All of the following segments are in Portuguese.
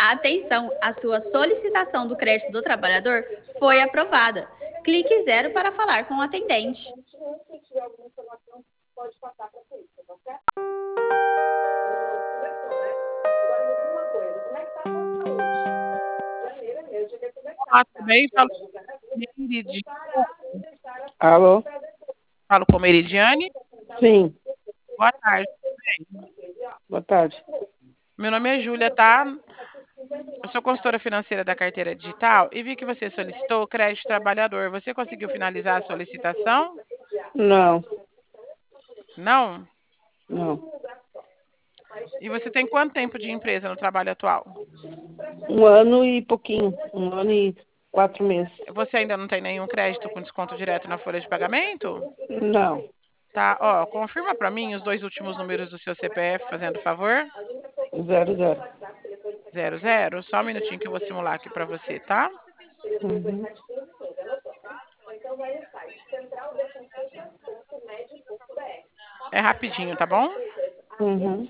Atenção, a sua solicitação do crédito do trabalhador foi aprovada. Clique 0 para falar com o atendente. Olá, tudo bem? Falo com Meridiane. Alô? Falo com Meridiane. Sim, Boa tarde. Tudo bem? boa tarde. Meu nome é Júlia, tá? Eu sou consultora financeira da carteira digital e vi que você solicitou crédito trabalhador. Você conseguiu finalizar a solicitação? Não, Não? não. E você tem quanto tempo de empresa no trabalho atual? 1 ano e pouquinho. 1 ano e 4 meses. Você ainda não tem nenhum crédito com desconto direto na folha de pagamento? Não. Tá, ó, confirma para mim os 2 últimos números do seu CPF, fazendo favor. 00. 00. Só um minutinho que eu vou simular aqui para você, tá? Uhum. É rapidinho, tá bom? Uhum.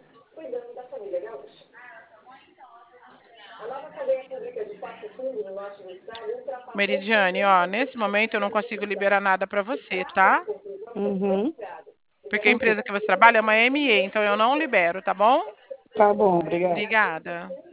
Meridiane, ó, nesse momento eu não consigo liberar nada para você, tá? Uhum. Porque a empresa que você trabalha é uma ME, então eu não libero, tá bom? Tá bom, obrigado. Obrigada.